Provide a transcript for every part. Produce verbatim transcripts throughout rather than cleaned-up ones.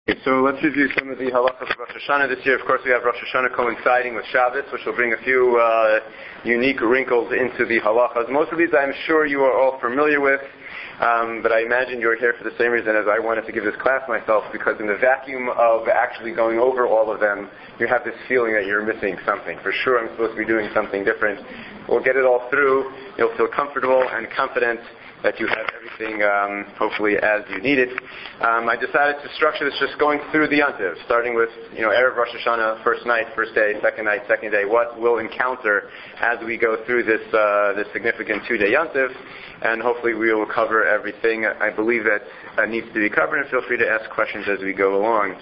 So let's review some of the halachas of Rosh Hashanah this year. Of course, we have Rosh Hashanah coinciding with Shabbos, which will bring a few uh, unique wrinkles into the halachas. Most of these I'm sure you are all familiar with, um, but I imagine you're here for the same reason as I wanted to give this class myself, because in the vacuum of actually going over all of them, you have this feeling that you're missing something. For sure, I'm supposed to be doing something different. We'll get it all through. You'll feel comfortable and confident that you have everything, um, hopefully, as you need it. Um, I decided to structure this just going through the Yontiv, starting with, you know, Erev Rosh Hashanah, first night, first day, second night, second day, what we'll encounter as we go through this uh, this significant two-day Yontiv, and hopefully we will cover everything I believe that uh, needs to be covered, and feel free to ask questions as we go along.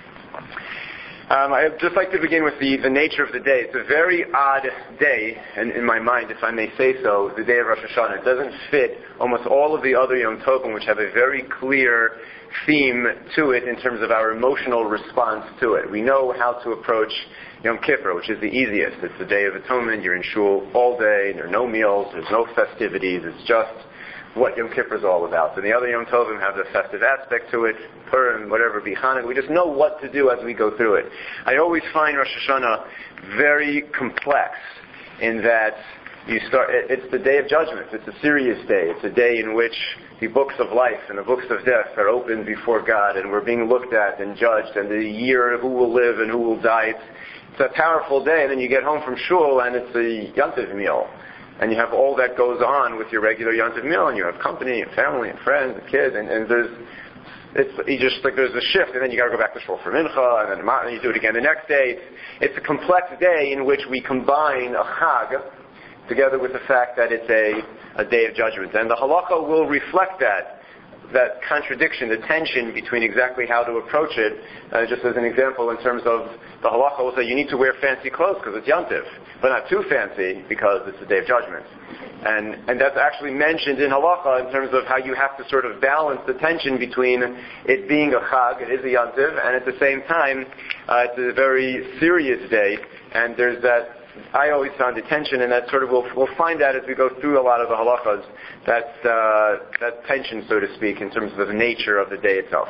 Um, I'd just like to begin with the, the nature of the day. It's a very odd day, in, in my mind, if I may say so, the day of Rosh Hashanah. It doesn't fit almost all of the other Yom Tovim, which have a very clear theme to it in terms of our emotional response to it. We know how to approach Yom Kippur, which is the easiest. It's the Day of Atonement. You're in shul all day. There are no meals. There's no festivities. It's just what Yom Kippur is all about. And the other Yom Tovim have the festive aspect to it, Purim, whatever, B'Chanuk. We just know what to do as we go through it. I always find Rosh Hashanah very complex in that you start. It's the day of judgment. It's a serious day. It's a day in which the books of life and the books of death are opened before God, and we're being looked at and judged, and the year of who will live and who will die. It's, it's a powerful day, and then you get home from shul, and it's a Yontiv meal. And you have all that goes on with your regular Yontiv meal, and you have company and family and friends and kids, and, and there's, it's you just like there's a shift, and then you got to go back to shul for mincha, and then and you do it again the next day. It's a complex day in which we combine a chag together with the fact that it's a, a day of judgment, and the halacha will reflect that. that contradiction, the tension between exactly how to approach it. Uh, just as an example, in terms of the halacha will say you need to wear fancy clothes because it's Yontiv, but not too fancy because it's the day of judgment. And and that's actually mentioned in halacha in terms of how you have to sort of balance the tension between it being a chag, it is a Yontiv, and at the same time, uh, it's a very serious day, and there's that. I always found the tension, and that sort of we'll, we'll find that as we go through a lot of the halachas, that uh, that tension, so to speak, in terms of the nature of the day itself.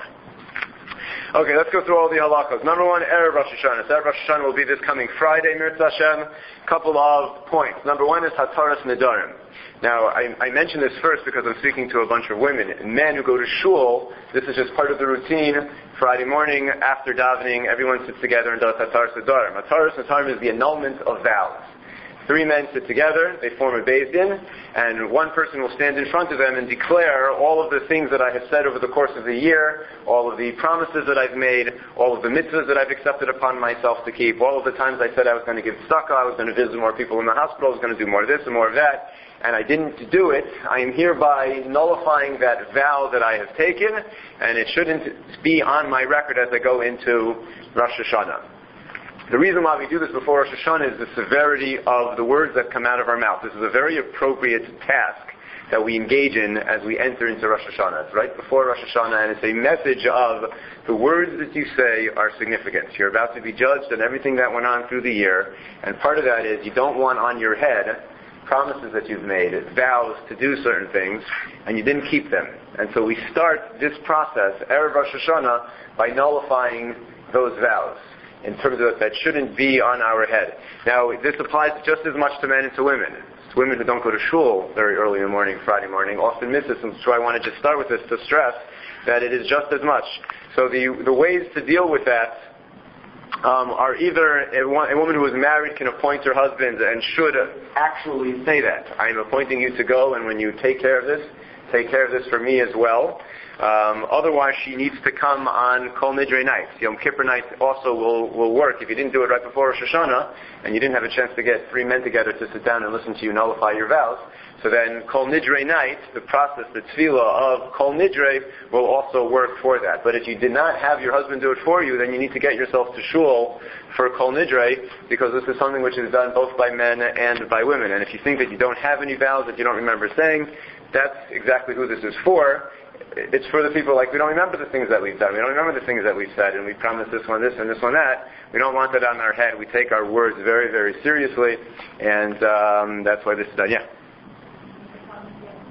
Okay, let's go through all the halachas. Number one, Erev Rosh Hashanah. So Erev Rosh Hashanah will be this coming Friday, Mirza Hashem. Couple of points. Number one is Hataras Nedarim. Now, I, I mention this first because I'm speaking to a bunch of women. Men who go to shul, this is just part of the routine. Friday morning, after davening, everyone sits together and does Hataras Nedarim. Hataras Nedarim is the annulment of vows. Three men sit together, they form a Beis Din, and one person will stand in front of them and declare all of the things that I have said over the course of the year, all of the promises that I've made, all of the mitzvahs that I've accepted upon myself to keep, all of the times I said I was going to give tzedakah, I was going to visit more people in the hospital, I was going to do more of this and more of that, and I didn't do it. I am hereby nullifying that vow that I have taken, and it shouldn't be on my record as I go into Rosh Hashanah. The reason why we do this before Rosh Hashanah is the severity of the words that come out of our mouth. This is a very appropriate task that we engage in as we enter into Rosh Hashanah. It's right before Rosh Hashanah, and it's a message of the words that you say are significant. You're about to be judged on everything that went on through the year, and part of that is you don't want on your head promises that you've made, vows to do certain things, and you didn't keep them. And so we start this process, Erev Rosh Hashanah, by nullifying those vows. In terms of that shouldn't be on our head. Now, this applies just as much to men and to women. It's women who don't go to shul very early in the morning, Friday morning, often miss this, and so I want to just start with this to stress that it is just as much. So the the ways to deal with that um, are either a, a woman who is married can appoint her husband and should actually say that. I am appointing you to go, and when you take care of this, take care of this for me as well. Um, otherwise, she needs to come on Kol Nidre night. Yom Kippur night also will, will work. If you didn't do it right before Rosh Hashanah, and you didn't have a chance to get three men together to sit down and listen to you nullify your vows, so then Kol Nidre night, the process, the tefillah of Kol Nidre, will also work for that. But if you did not have your husband do it for you, then you need to get yourself to shul for Kol Nidre, because this is something which is done both by men and by women. And if you think that you don't have any vows that you don't remember saying, that's exactly who this is for. It's for the people like we don't remember the things that we've done. We don't remember the things that we've said, and we promised this one this and this one that. We don't want that on our head. We take our words very, very seriously, and um, that's why this is done. Yeah.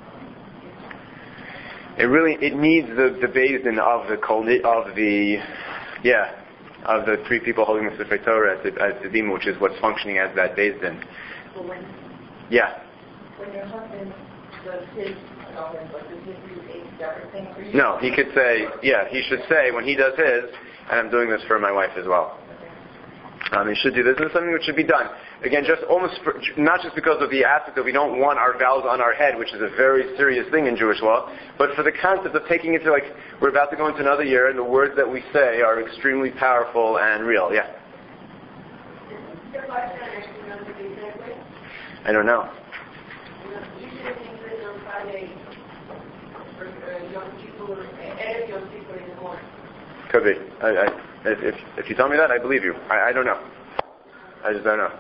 It really it needs the the Beis Din of the of the Yeah, of the three people holding the Sefer Torah at the, at the Dima, which is what's functioning as that Beis Din. So when, yeah. when your husband does his adulthood, does he do a separate thing for you? No, he could say, yeah, he should say when he does his, and I'm doing this for my wife as well. Um, he should do this. This is something which should be done. Again, just almost for, not just because of the aspect that we don't want our vows on our head, which is a very serious thing in Jewish law, but for the concept of taking it to, like, we're about to go into another year, and the words that we say are extremely powerful and real. Yeah. I don't know. Could be. I, I, if, if you tell me that, I believe you. I, I don't know. I just don't know.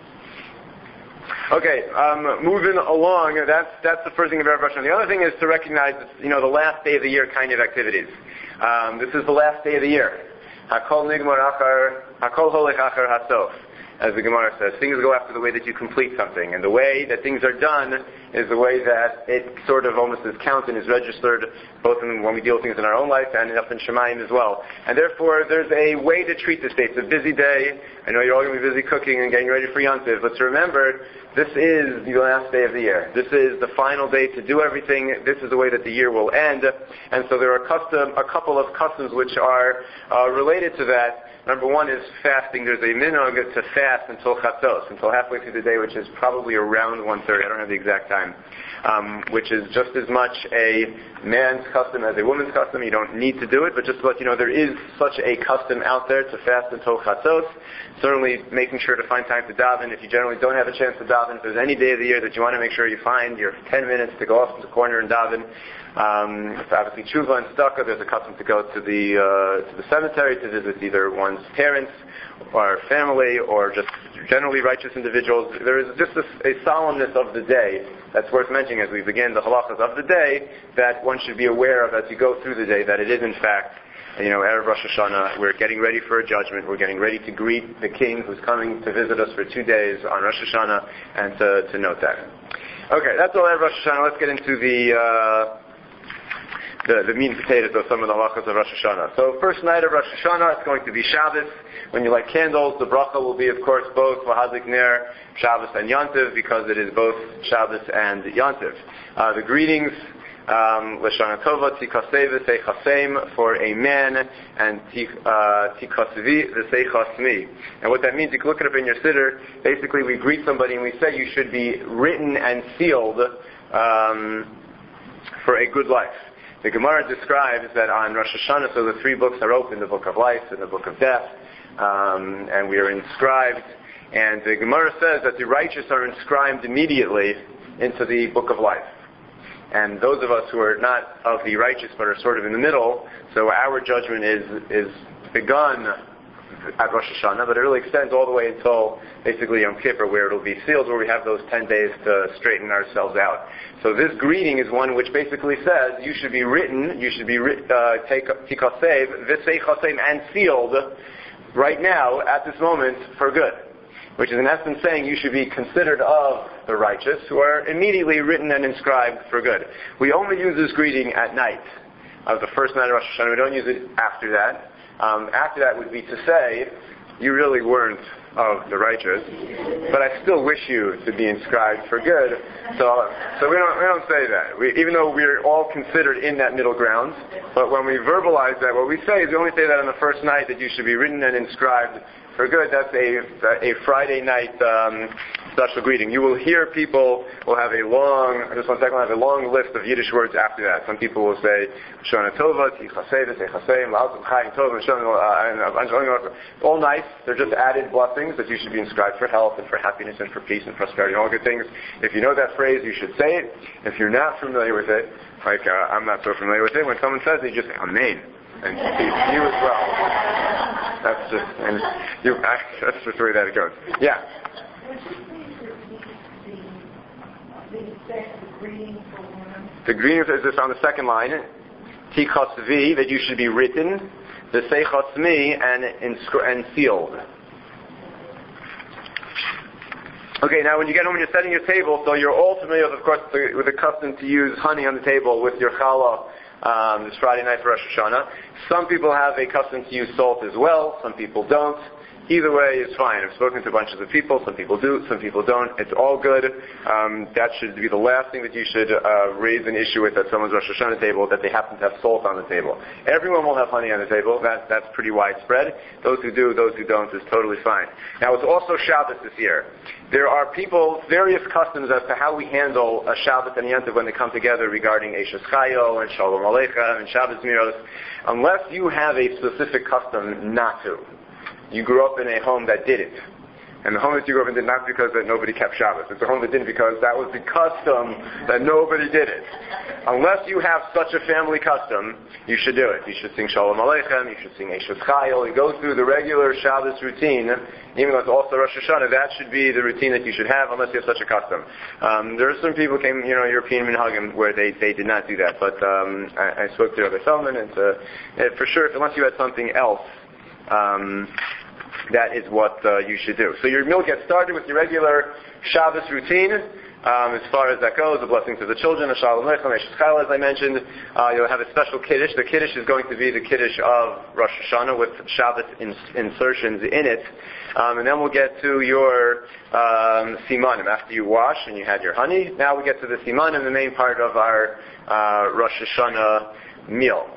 Okay, um, moving along. That's that's the first thing of Erev Rosh Hashanah. The other thing is to recognize, you know, the last day of the year kind of activities. Um, this is the last day of the year. Hakol nigmar achar, hakol holech achar hasof. As the Gemara says, things go after the way that you complete something. And the way that things are done is the way that it sort of almost is counted, is registered, both in, when we deal with things in our own life and up in Shemayim as well. And therefore, there's a way to treat this day. It's a busy day. I know you're all going to be busy cooking and getting ready for Yom Tov, but to remember, this is the last day of the year. This is the final day to do everything. This is the way that the year will end. And so there are custom, a couple of customs which are uh, related to that. Number one is fasting. There's a minhag to fast until chatzos, until halfway through the day, which is probably around one thirty. I don't have the exact time. Um, which is just as much a man's custom as a woman's custom. You don't need to do it, but just to let you know, there is such a custom out there to fast until chatzos. Certainly making sure to find time to daven. If you generally don't have a chance to daven, if there's any day of the year that you want to make sure you find your ten minutes to go off to the corner and daven. Um, obviously, tshuva and tzedakah, there's a custom to go to the uh, to the cemetery to visit either one's parents or family or just generally righteous individuals. There is just a, a solemnness of the day that's worth mentioning as we begin the halachas of the day that one should be aware of as you go through the day, that it is in fact, you know, Erev Rosh Hashanah. We're getting ready for a judgment. We're getting ready to greet the king who's coming to visit us for two days on Rosh Hashanah, and to, to note that. Okay, that's all Erev Rosh Hashanah. Let's get into the uh, The, the meat and potatoes of some of the halachas of Rosh Hashanah. So first night of Rosh Hashanah, it's going to be Shabbos. When you light candles, the bracha will be, of course, both V'hadlik Ner, Shabbos and Yom Tov, because it is both Shabbos and Yom Tov. Uh, the greetings, um, L'shana Tova, Tikasei V'sei Chasem, for a man, and Tikasvi V'sei Chasmi. And what that means, you can look it up in your siddur. Basically, we greet somebody and we say you should be written and sealed um, for a good life. The Gemara describes that on Rosh Hashanah, so the three books are open, the Book of Life and the Book of Death, um, and we are inscribed. And the Gemara says that the righteous are inscribed immediately into the Book of Life. And those of us who are not of the righteous but are sort of in the middle, so our judgment is is begun at Rosh Hashanah, but it really extends all the way until basically Yom Kippur, where it'll be sealed, where we have those ten days to straighten ourselves out. So this greeting is one which basically says you should be written, you should be uh, take tikasev, v'sei chasem, and sealed right now at this moment for good. Which is in essence saying you should be considered of the righteous, who are immediately written and inscribed for good. We only use this greeting at night of the first night of Rosh Hashanah. We don't use it after that. Um, after that would be to say, you really weren't of the righteous, but I still wish you to be inscribed for good. So, so we don't we don't say that. We, even though we're all considered in that middle ground, but when we verbalize that, what we say is we only say that on the first night that you should be written and inscribed for good. That's a a Friday night um, special greeting. You will hear people will have a long, just one second, will have a long list of Yiddish words after that. Some people will say Shana Tova, Tichasei, Tichasei, Chaim Tov, and all nice. They're just added blessings that you should be inscribed for health and for happiness and for peace and prosperity and all good things. If you know that phrase, you should say it. If you're not familiar with it, like uh, I'm not so familiar with it, when someone says it, you just say Amen. And you as well. That's just, and you, that's just the way that it goes. Yeah. The greeting is this on the second line. Tichas V, that you should be written. The Seichas Mi, and, inscri- and sealed. Okay, now when you get home and you're setting your table, so you're all familiar, of course, with the, with the custom to use honey on the table with your challah um, this Friday night for Rosh Hashanah. Some people have a custom to use salt as well. Some people don't. Either way is fine. I've spoken to bunches of people. Some people do, some people don't. It's all good. Um, that should be the last thing that you should uh, raise an issue with at someone's Rosh Hashanah table, that they happen to have salt on the table. Everyone will have honey on the table. That, that's pretty widespread. Those who do, those who don't is totally fine. Now, it's also Shabbos this year. There are people, various customs as to how we handle a Shabbos and Yom Tov when they come together regarding Eishes Chayil and Shalom Aleichem and Shabbos Miros, unless you have a specific custom not to. You grew up in a home that didn't. And the home that you grew up in did not because that nobody kept Shabbos. It's a home that didn't because that was the custom that nobody did it. Unless you have such a family custom, you should do it. You should sing Shalom Aleichem, you should sing Eishes Chayil, you go through the regular Shabbos routine, even though it's also Rosh Hashanah, that should be the routine that you should have unless you have such a custom. Um, there are some people who came, you know, European minhagim where they, they did not do that. But um, I, I spoke to Rabbi Feldman, and uh, for sure, unless you had something else, um, that is what uh, you should do. So your meal gets started with your regular Shabbos routine. Um, as far as that goes, the blessings of the children, the Shalom Aleichem, Eishes Chayil, as I mentioned. Uh, you'll have a special Kiddush. The Kiddush is going to be the Kiddush of Rosh Hashanah with Shabbos in, insertions in it. Um, and then we'll get to your um, Simanim. After you wash and you had your honey, now we get to the Simanim, the main part of our uh, Rosh Hashanah meal.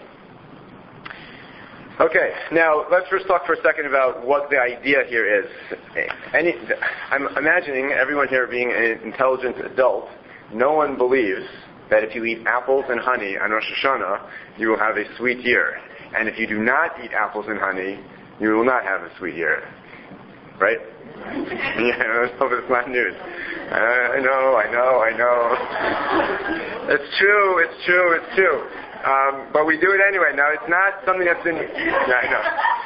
Okay, now let's first talk for a second about what the idea here is. Any, I'm imagining everyone here being an intelligent adult. No one believes that if you eat apples and honey on Rosh Hashanah, you will have a sweet year. And if you do not eat apples and honey, you will not have a sweet year. Right? Yeah, I hope it's not news. Uh, I know, I know, I know. It's true, it's true, it's true. Um, but we do it anyway. Now, it's not something that's been... Yeah, I know.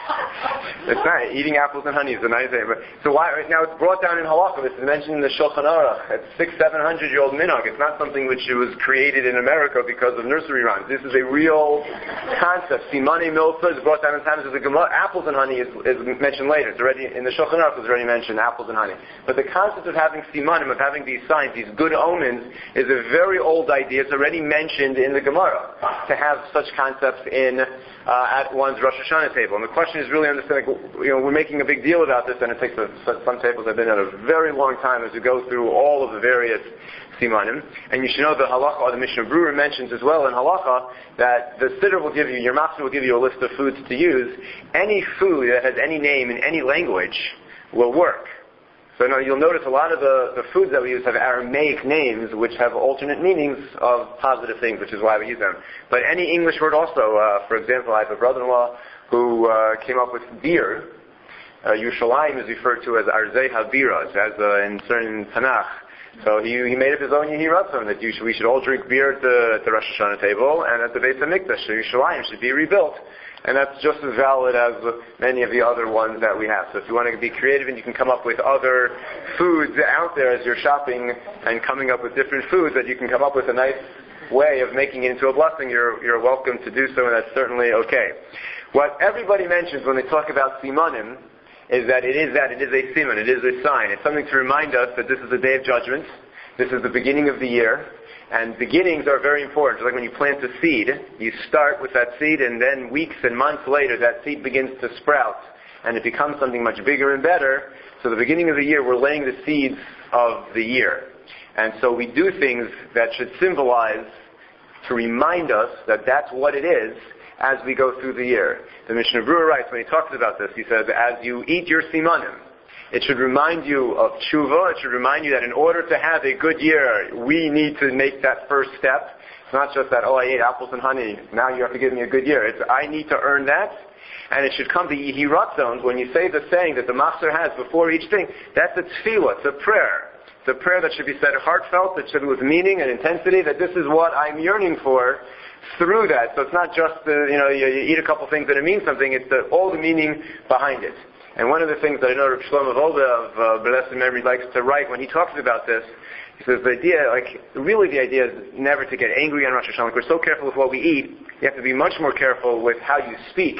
It's not. Eating apples and honey is a nice thing. But, so why... Now, it's brought down in Halakha. This is mentioned in the Shulchan Aruch. It's six, seven hundred year old minhag. It's not something which was created in America because of nursery rhymes. This is a real concept. Simani milsa is brought down in times as a Gemara. Apples and honey is, is mentioned later. It's already... In the Shulchan Aruch, it's already mentioned apples and honey. But the concept of having simanim, of having these signs, these good omens, is a very old idea. It's already mentioned in the Gemara, to have such concepts in uh, at one's Rosh Hashanah table. And the question is really understanding, you know, we're making a big deal about this, and it takes a, some tables have been at a very long time as we go through all of the various simanim. And you should know the halacha, or the Mishnah Berurah mentions as well in halacha, that the siddur will give you, your master will give you a list of foods to use. Any food that has any name in any language will work. So now you'll notice a lot of the, the foods that we use have Aramaic names which have alternate meanings of positive things, which is why we use them. But any English word also, uh, for example, I have a brother-in-law who uh, came up with beer. Uh, Yerushalayim is referred to as Arzei HaBiras, as uh, in certain Tanakh. So he, he made up his own Yehiratzon, that you should, we should all drink beer at the, at the Rosh Hashanah table, and at the Beis HaMikdash, so Yerushalayim should be rebuilt. And that's just as valid as many of the other ones that we have. So if you want to be creative and you can come up with other foods out there as you're shopping and coming up with different foods, that you can come up with a nice way of making it into a blessing, you're, you're welcome to do so, and that's certainly okay. What everybody mentions when they talk about simanim is that it is that, it is a siman, it is a sign. It's something to remind us that this is the day of judgment, this is the beginning of the year, and beginnings are very important. It's like when you plant a seed, you start with that seed, and then weeks and months later, that seed begins to sprout, and it becomes something much bigger and better. So the beginning of the year, we're laying the seeds of the year. And so we do things that should symbolize, to remind us that that's what it is as we go through the year. The Mishnah Berurah writes, when he talks about this, he says, as you eat your simanim, it should remind you of tshuva. It should remind you that in order to have a good year, we need to make that first step. It's not just that, oh, I ate apples and honey, now you have to give me a good year. It's, I need to earn that. And it should come to Yehiratzon. When you say the saying that the Master has before each thing, that's a tefillah, it's a prayer. It's a prayer that should be said heartfelt, that should be with meaning and intensity, that this is what I'm yearning for through that. So it's not just, the, you know, you, you eat a couple things and it means something, it's the, all the meaning behind it. And one of the things that I know Rav Shlomo Volda of uh, Blessed Memory likes to write when he talks about this, he says the idea, like, really the idea is never to get angry on Rosh Hashanah. Like, we're so careful with what we eat, you have to be much more careful with how you speak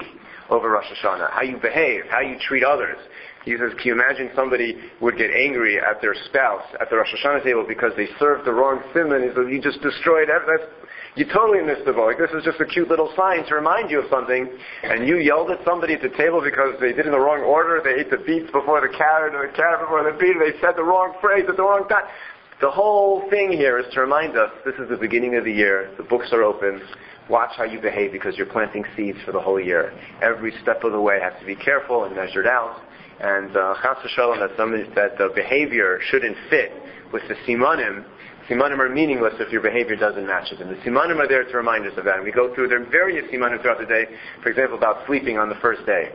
over Rosh Hashanah, how you behave, how you treat others. He says, can you imagine somebody would get angry at their spouse at the Rosh Hashanah table because they served the wrong simon? He says, you just destroyed everything. You totally missed the boat. Like, this is just a cute little sign to remind you of something, and you yelled at somebody at the table because they did it in the wrong order. They ate the beets before the carrot, or the carrot before the beet, they said the wrong phrase at the wrong time. The whole thing here is to remind us, this is the beginning of the year, the books are open, watch how you behave because you're planting seeds for the whole year. Every step of the way has to be careful and measured out. And uh, chas v'shalom, that somebody, that the behavior shouldn't fit with the simanim. Simanim are meaningless if your behavior doesn't match it. And the simanim are there to remind us of that. And we go through, there are various simanim throughout the day, for example, about sleeping on the first day.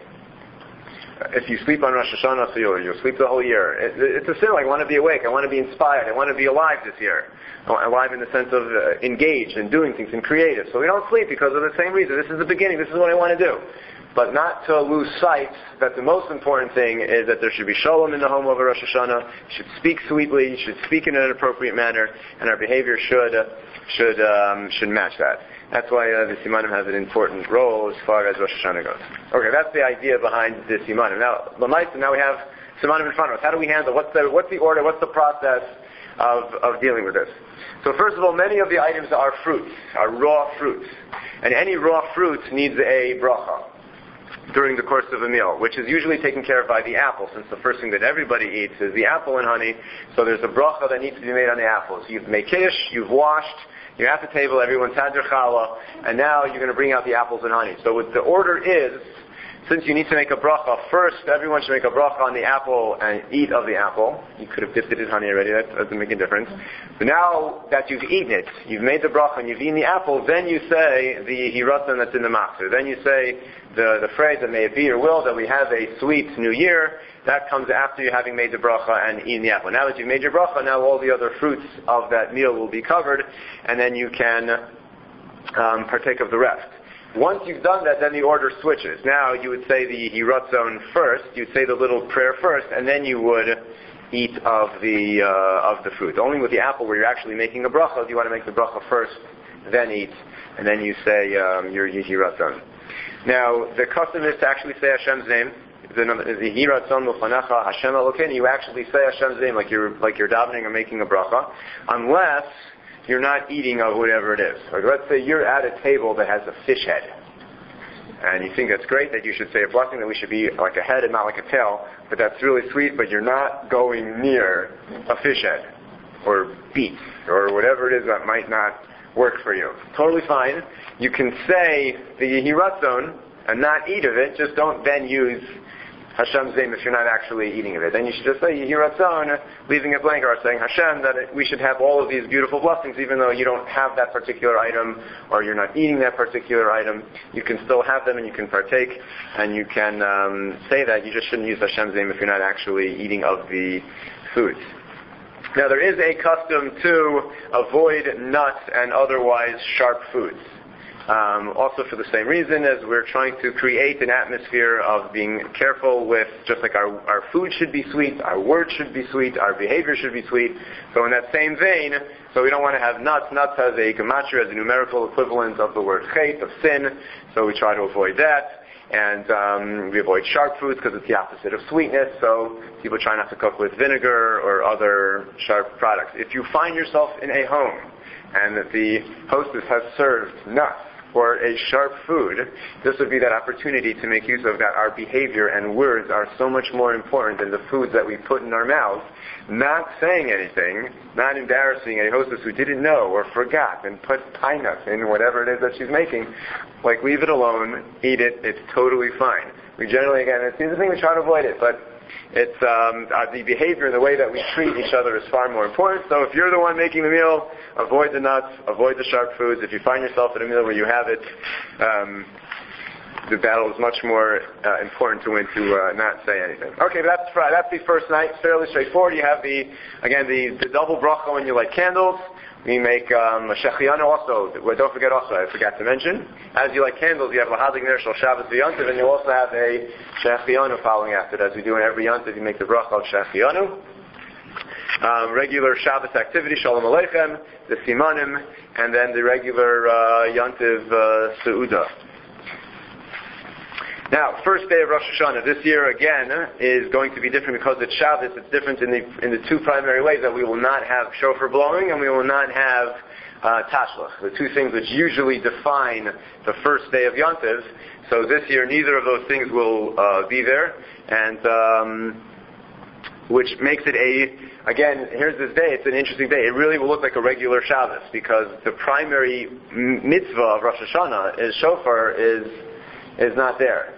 If you sleep on Rosh Hashanah, so you'll, you'll sleep the whole year. It, it's a sin. I want to be awake. I want to be inspired. I want to be alive this year. Alive in the sense of uh, engaged and doing things and creative. So we don't sleep because of the same reason. This is the beginning. This is what I want to do. But not to lose sight that the most important thing is that there should be shalom in the home over Rosh Hashanah. You should speak sweetly. You should speak in an appropriate manner, and our behavior should uh, should um, should match that. That's why uh, the simanim has an important role as far as Rosh Hashanah goes. Okay, that's the idea behind the simanim. Now, l'maisa, now we have simanim in front of us. How do we handle? What's the what's the order? What's the process of of dealing with this? So first of all, many of the items are fruits, are raw fruits, and any raw fruit needs a bracha during the course of a meal, which is usually taken care of by the apple, since the first thing that everybody eats is the apple and honey. So there's a bracha that needs to be made on the apples. You've made kiddush, you've washed, you're at the table, everyone's had their challah, and now you're going to bring out the apples and honey. So what the order is, since you need to make a bracha, first everyone should make a bracha on the apple and eat of the apple. You could have dipped it in honey already, that doesn't make a difference. But now that you've eaten it, you've made the bracha and you've eaten the apple, then you say the hiratzon that's in the machzor. Then you say the, the phrase that may it be your will that we have a sweet new year. That comes after you having made the bracha and eaten the apple. Now that you've made your bracha, now all the other fruits of that meal will be covered, and then you can um, partake of the rest. Once you've done that, then the order switches. Now you would say the hiratzon first, you'd say the little prayer first, and then you would eat of the uh, of the fruit. Only with the apple, where you're actually making a bracha, you want to make the bracha first, then eat, and then you say um, your hiratzon. Now the custom is to actually say Hashem's name. The hiratzon l'fanecha Hashem Elokeinu. You actually say Hashem's name like you're like you're davening or making a bracha, unless you're not eating of whatever it is. Like let's say you're at a table that has a fish head, and you think that's great, that you should say a blessing, that we should be like a head and not like a tail, but that's really sweet, but you're not going near a fish head, or beet, or whatever it is that might not work for you. Totally fine. You can say the hiratzon and not eat of it, just don't then use Hashem's name if you're not actually eating of it. Then you should just say Yehiratzon, leaving it blank, or saying Hashem, that it, we should have all of these beautiful blessings, even though you don't have that particular item, or you're not eating that particular item. You can still have them, and you can partake, and you can um, say that. You just shouldn't use Hashem's name if you're not actually eating of the foods. Now there is a custom to avoid nuts and otherwise sharp foods. Um, also for the same reason as we're trying to create an atmosphere of being careful with, just like our, our food should be sweet, our words should be sweet, our behavior should be sweet. So in that same vein, so we don't want to have nuts. Nuts has a gematria, as a numerical equivalent of the word chet, of sin, so we try to avoid that. And um, we avoid sharp foods because it's the opposite of sweetness, so people try not to cook with vinegar or other sharp products. If you find yourself in a home and that the hostess has served nuts or a sharp food, this would be that opportunity to make use of that. Our behavior and words are so much more important than the foods that we put in our mouths. Not saying anything, not embarrassing a hostess who didn't know or forgot and put pine nuts in whatever it is that she's making. Like, leave it alone, eat it, it's totally fine. We generally, again, it's the thing, we try to avoid it, but it's um, uh, the behavior and the way that we treat each other is far more important. So if you're the one making the meal, avoid the nuts, avoid the sharp foods. If you find yourself at a meal where you have it, um, the battle is much more uh, important to win to uh, not say anything. Okay, that's Friday. That's the first night. It's fairly straightforward. You have the, again, the, the double bracha when you light candles. We make um, a shechianu also. Well, don't forget also, I forgot to mention, as you light candles, you have lahadlik ner shel Shabbos v'yontiv, and you also have a shechianu following after it. As we do in every yontiv, you make the bracha of shechianu. Um, regular Shabbos activity, shalom aleichem, the simanim, and then the regular uh, yontiv uh, seudah. Now, first day of Rosh Hashanah this year again is going to be different because it's Shabbos. It's different in the in the two primary ways that we will not have shofar blowing and we will not have uh, tashlich, the two things which usually define the first day of Yom Tov. So this year, neither of those things will uh, be there, and um, which makes it a again. Here's this day. It's an interesting day. It really will look like a regular Shabbos because the primary mitzvah of Rosh Hashanah is shofar is is not there.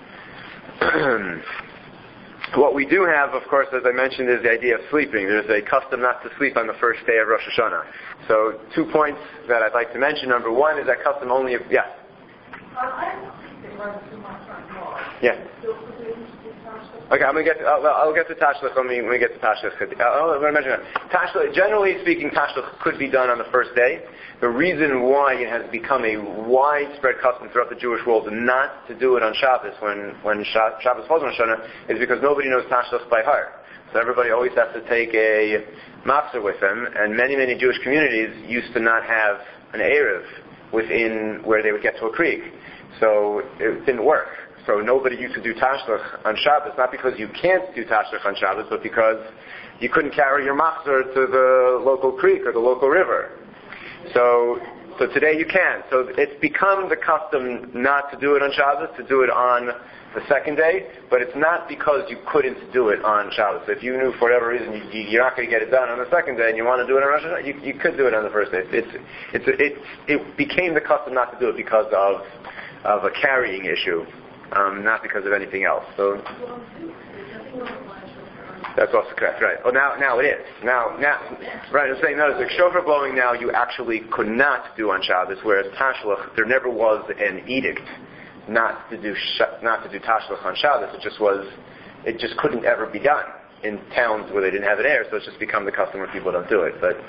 What we do have, of course, as I mentioned, is the idea of sleeping. There's a custom not to sleep on the first day of Rosh Hashanah. So, two points that I'd like to mention. Number one is that custom only. Of, yeah. Yeah. Okay, I'm going to get. To, I'll, I'll get to tashlich when we, when we get to tashlich. I'll, I'm going to mention that. Tashlich, generally speaking, tashlich could be done on the first day. The reason why it has become a widespread custom throughout the Jewish world not to do it on Shabbos when when Shabbos falls on Hashanah is because nobody knows tashlich by heart. So everybody always has to take a matzah with them, and many many Jewish communities used to not have an erev within where they would get to a creek, so it didn't work. So nobody used to do tashlich on Shabbos, not because you can't do tashlich on Shabbos, but because you couldn't carry your machzor to the local creek or the local river. So, so today you can. So it's become the custom not to do it on Shabbos, to do it on the second day, but it's not because you couldn't do it on Shabbos. So if you knew for whatever reason you, you're not going to get it done on the second day and you want to do it on Rosh Hashanah, you, you could do it on the first day. It's, it's, it's, it became the custom not to do it because of, of a carrying issue. Um, not because of anything else. So that's also correct, right? Oh, now, now it is. Now, now, right? I'm saying no. The shofar blowing now you actually could not do on Shabbos, whereas tashlich there never was an edict not to do sh- not to do tashlich on Shabbos. It just was, it just couldn't ever be done in towns where they didn't have it air. So it's just become the custom where people don't do it. But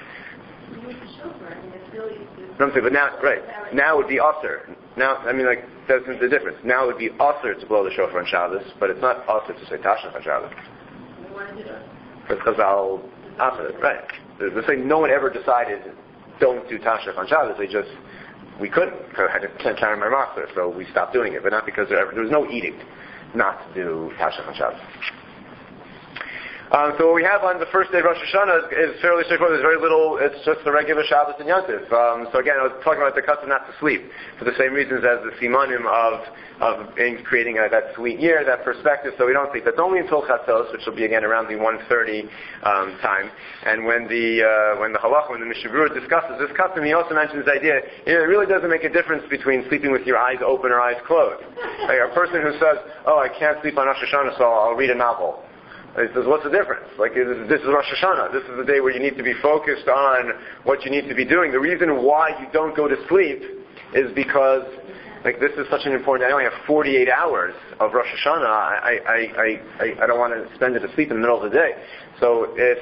no, I'm saying, but now, right? Now it would be usher. Now, I mean, like, that's the difference. Now it would be usher to blow the shofar on Shabbos, but it's not usher to say tashlich on Shabbos. Because Chazal usher it, right? They're saying no one ever decided don't do tashlich on Shabbos. They just we couldn't because I can't carry my matzah, so we stopped doing it. But not because there ever there was no edict not to do tashlich on Shabbos. Um, so what we have on the first day of Rosh Hashanah is, is fairly straightforward. There's very little, it's just the regular Shabbos and Yom Tov. Um, so again, I was talking about the custom not to sleep for the same reasons as the simanim of of creating a, that sweet year, that perspective, so we don't sleep. That's only until Chatzos, which will be again around the one thirty um, time. And when the uh, when the Halacha, when the Mishnah Berurah discusses this custom, he also mentions the idea, you know, it really doesn't make a difference between sleeping with your eyes open or eyes closed. Like a person who says, oh, I can't sleep on Rosh Hashanah, so I'll read a novel. He says, what's the difference? Like, this is Rosh Hashanah. This is the day where you need to be focused on what you need to be doing. The reason why you don't go to sleep is because, like, this is such an important, I only have forty-eight hours of Rosh Hashanah. I, I, I, I, I don't want to spend it asleep in the middle of the day. So if,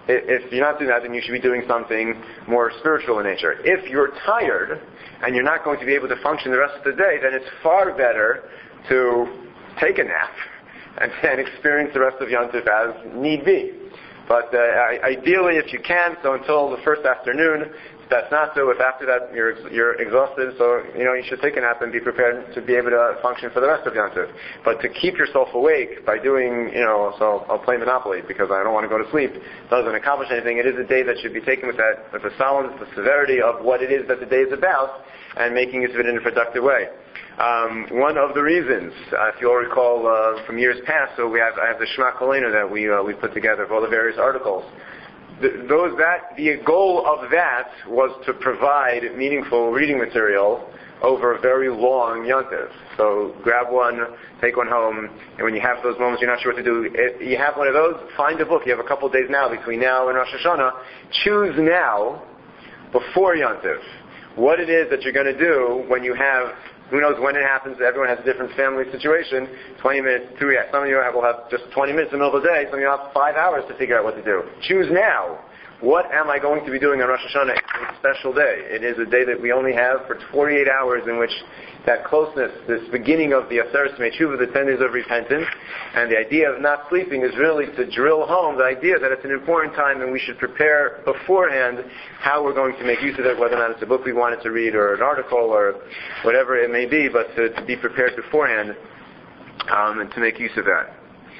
if you're not doing that, then you should be doing something more spiritual in nature. If you're tired and you're not going to be able to function the rest of the day, then it's far better to take a nap and then experience the rest of Yom Tov as need be. But uh, ideally, if you can, so until the first afternoon, that's not so. If after that you're you're exhausted, so you know you should take a nap and be prepared to be able to function for the rest of Yom Tov. But to keep yourself awake by doing, you know, so I'll play Monopoly because I don't want to go to sleep, doesn't accomplish anything. It is a day that should be taken with that, with the solemn, the severity of what it is that the day is about, and making use of it in a productive way. Um, one of the reasons, uh, if you all recall uh, from years past, so we have I have the Shema Kolenu that we uh, we put together of all the various articles. The, those that the goal of that was to provide meaningful reading material over a very long Yom Tov. So grab one, take one home, and when you have those moments you're not sure what to do, if you have one of those, find a book. You have a couple of days now between now and Rosh Hashanah. Choose now, before Yom Tov, what it is that you're going to do when you have. Who knows when it happens? Everyone has a different family situation. Twenty minutes, two. Some of you will have just twenty minutes in the middle of the day. Some of you have five hours to figure out what to do. Choose now. What am I going to be doing on Rosh Hashanah? It's a special day. It is a day that we only have for forty-eight hours in which that closeness, this beginning of the Aseret Tshuva, the ten days of repentance, and the idea of not sleeping is really to drill home the idea that it's an important time and we should prepare beforehand how we're going to make use of it, whether or not it's a book we wanted to read or an article or whatever it may be, but to, to be prepared beforehand um, and to make use of that.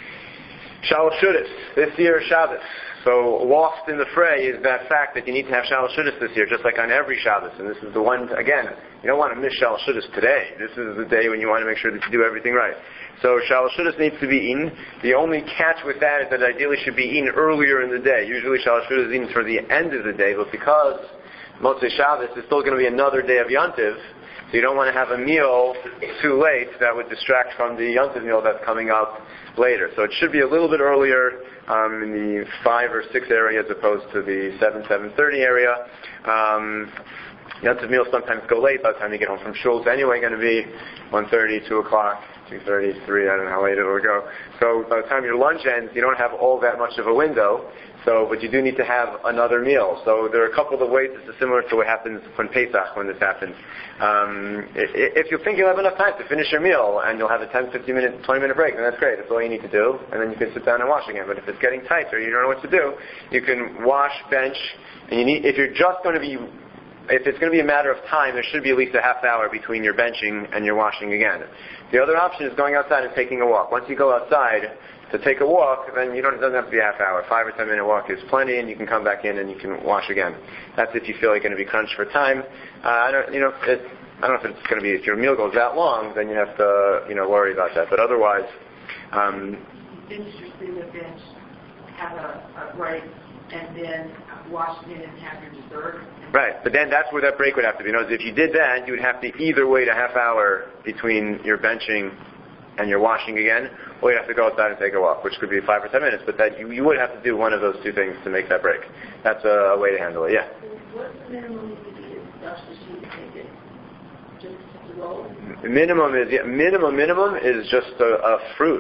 Shalosh Shudas, this year Shabbos. So lost in the fray is that fact that you need to have Shalosh Shudas this year, just like on every Shabbos. And this is the one, again, you don't want to miss Shalosh Shudas today. This is the day when you want to make sure that you do everything right. So Shalosh Shudas needs to be eaten. The only catch with that is that it ideally should be eaten earlier in the day. Usually Shalosh Shudas is eaten toward the end of the day, but because Motzei Shabbos is still going to be another day of Yontiv, so you don't want to have a meal too late that would distract from the Yontiv meal that's coming up later. So it should be a little bit earlier um, in the five or six area as opposed to the seven, seven thirty area. Um, Yontiv meals sometimes go late by the time you get home from shul. It's anyway going to be one thirty, two o'clock, two thirty, three, I don't know how late it will go. So by the time your lunch ends, you don't have all that much of a window. So, but you do need to have another meal. So there are a couple of ways. This is similar to what happens when Pesach, when this happens. Um, if you think you'll have enough time to finish your meal and you'll have a ten, fifteen minute, twenty minute break, then that's great. That's all you need to do. And then you can sit down and wash again. But if it's getting tight or you don't know what to do, you can wash, bench, and you need, if you're just going to be, if it's going to be a matter of time, there should be at least a half hour between your benching and your washing again. The other option is going outside and taking a walk. Once you go outside to take a walk, then you don't, it doesn't have to be a half hour. Five or ten minute walk is plenty, and you can come back in and you can wash again. That's if you feel like you're going to be crunched for time. Uh, I don't, you know, it, I don't know if it's going to be, if your meal goes that long, then you have to, you know, worry about that. But otherwise, um, finish your food bench, have a, a break, and then wash it and have your dessert. Right, but then that's where that break would have to be. Notice if you did that, you would have to either wait a half hour between your benching and your washing again, or you have to go outside and take a walk, which could be five or ten minutes. But that you, you would have to do one of those two things to make that break. That's a, a way to handle it. Yeah. What's the minimum you could eat at Rosh Hashanah to take it? Just a roll? Minimum is yeah, minimum minimum is just a, a fruit.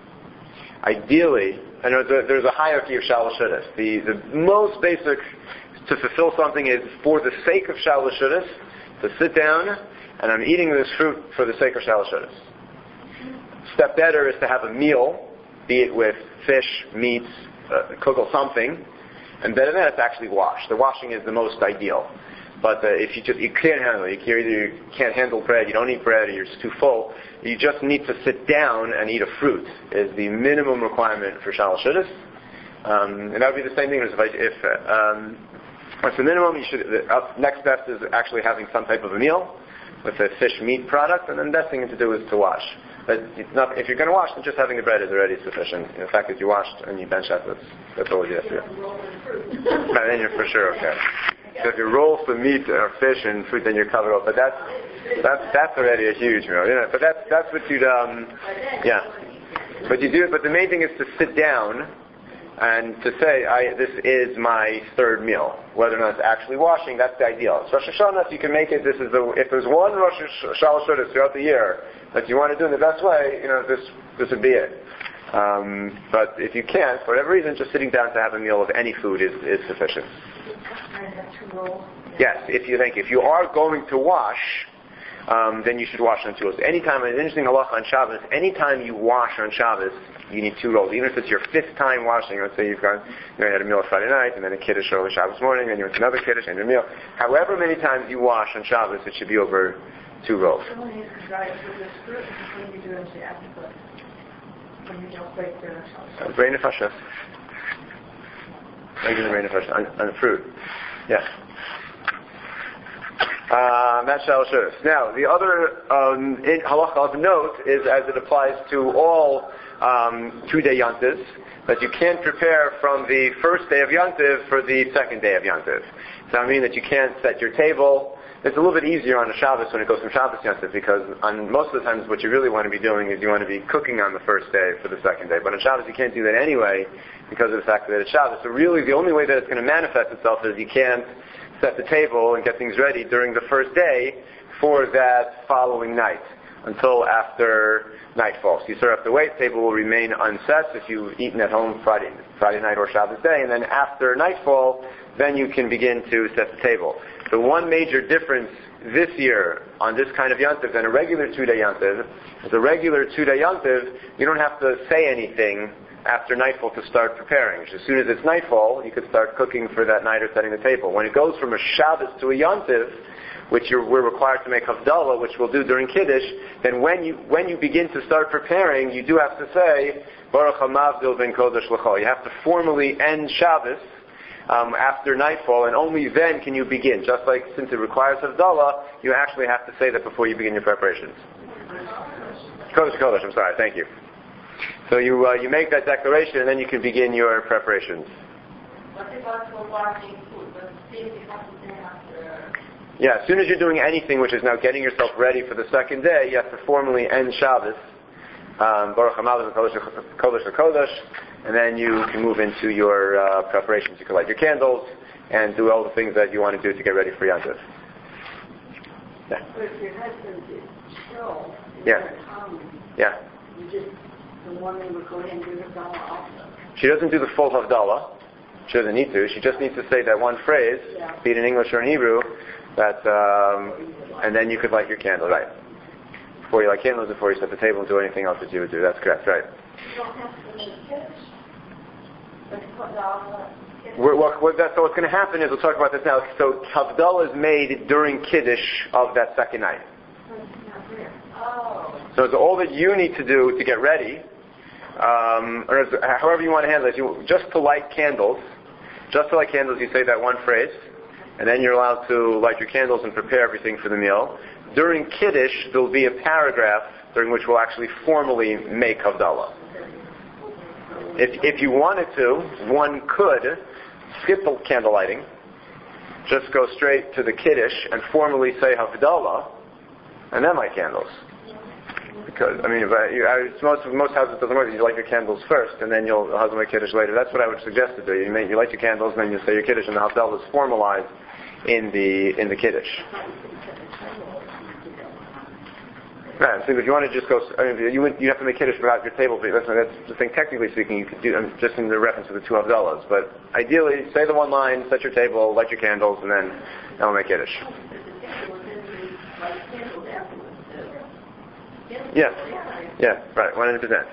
Ideally, I know there's a hierarchy of Shalosh Shudas. The the most basic to fulfill something is for the sake of Shalosh Shudas, to sit down and I'm eating this fruit for the sake of Shalosh Shudas. Step better is to have a meal, be it with fish, meats, uh, kugel, something, and better than that, it's actually wash. The washing is the most ideal. But uh, if you just you can't handle it, you either you can't handle bread, you don't eat bread, or you're just too full, you just need to sit down and eat a fruit is the minimum requirement for Shalosh Shudas. Um, and that would be the same thing as if, I, if uh, um, what's the minimum? You should the uh, next best is actually having some type of a meal with a fish meat product, and then the best thing to do is to wash. But it's not, if you're going to wash, then just having the bread is already sufficient. In fact, if you washed and you bench that, that's, that's all you have to do. Right, then you're for sure okay. So if you roll some meat or fish and fruit, then you're covered up. But that's that's that's already a huge meal. You know, but that's that's what you'd um yeah. But you do. But the main thing is to sit down and to say, I, this is my third meal. Whether or not it's actually washing, that's the ideal. So Rosh Hashanah, if you can make it, this is the, if there's one Rosh Hashanah throughout the year that you want to do in the best way, you know, this this would be it. Um, but if you can't, for whatever reason, just sitting down to have a meal of any food is, is sufficient. Yes, if you think, if you are going to wash, um, then you should wash on two rolls. Anytime, an interesting halacha on Shabbos, anytime you wash on Shabbos, you need two rolls. Even if it's your fifth time washing, let's say you've gone, you know, you had a meal Friday night, and then a kiddush early Shabbos morning, and you went to another kiddush and your meal. However many times you wash on Shabbos, it should be over two rolls. Brain of Hashem. Brain of Hashem on, on the fruit. Yes. Um, that's Shalosh Shudas. Now, the other um, halacha of note is, as it applies to all um, two-day yontivs, that you can't prepare from the first day of yontiv for the second day of yontiv. So I mean that you can't set your table. It's a little bit easier on a Shabbos when it goes from Shabbos to yontiv, because on most of the times what you really want to be doing is you want to be cooking on the first day for the second day. But on Shabbos you can't do that anyway because of the fact that it's Shabbos. So really the only way that it's going to manifest itself is you can't set the table and get things ready during the first day for that following night until after nightfall. So you sort of have to wait. The table will remain unset if you've eaten at home Friday, Friday night or Shabbos day, and then after nightfall, then you can begin to set the table. The one major difference this year on this kind of yontiv than a regular two-day yontiv is a regular two-day yontiv, you don't have to say anything after nightfall to start preparing. As soon as it's nightfall, you could start cooking for that night or setting the table. When it goes from a Shabbos to a yontiv, which you're, we're required to make Havdalah, which we'll do during Kiddush, then when you when you begin to start preparing, you do have to say, Baruch HaMavdil ben Kodesh L'chol. You have to formally end Shabbos um, after nightfall, and only then can you begin. Just like since it requires Havdalah, you actually have to say that before you begin your preparations. Kodesh Kodesh, I'm sorry, thank you. So you uh, you make that declaration, and then you can begin your preparations. What about for washing food? But still you have to say after... Yeah, as soon as you're doing anything which is now getting yourself ready for the second day, you have to formally end Shabbos. Um, Baruch HaMavdil Kodesh Kodesh, and then you can move into your uh, preparations. You can light your candles and do all the things that you want to do to get ready for Yom Tov. Yeah. But if your husband is still, Yeah. Yeah. you just, the woman would go ahead and do the dollar also. She doesn't do the full Havdalah. She doesn't need to. She just needs to say that one phrase, Yeah. be it in English or in Hebrew, that, um, and then you could light your candle, right? Before you light candles, before you set the table and do anything else that you would do. That's correct, right? You don't have to make Kiddush. But you put all the... We're, what, what that, so what's going to happen is, we'll talk about this now, so Havdalah is made during Kiddush of that second night. Oh. So it's all that you need to do to get ready, um, or as, however you want to handle it, you, just to light candles, just to light candles, you say that one phrase, and then you're allowed to light your candles and prepare everything for the meal. During Kiddush, there'll be a paragraph during which we'll actually formally make Havdalah. If, if you wanted to, one could skip the candle lighting, just go straight to the Kiddush and formally say Havdalah, and then light candles. Because, I mean, but you, I, most most houses doesn't work. You light your candles first, and then you'll husband make Kiddush later. That's what I would suggest to do. You, make, you light your candles, and then you say your Kiddush, and the Havdalah is formalized in the in the Kiddush. Right. So if you want to just go, I mean, you would, you have to make Kiddush without your table. That's, that's the thing. Technically speaking, you could do um, just in the reference to the two Havdalahs. But ideally, say the one line, set your table, light your candles, and then then we'll make Kiddush. Yeah, yeah, right, one hundred percent.